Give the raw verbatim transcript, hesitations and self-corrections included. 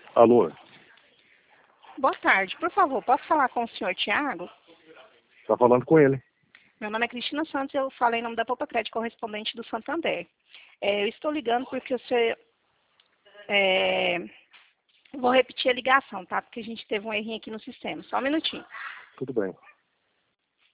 Alô? Boa tarde. Por favor, posso falar com o senhor Tiago? Tá falando com ele. Meu nome é Cristina Santos e eu falo em nome da Poupa Crédito, correspondente do Santander. É, eu estou ligando porque o senhor... É, vou repetir a ligação, tá? Porque a gente teve um errinho aqui no sistema. Só um minutinho. Tudo bem.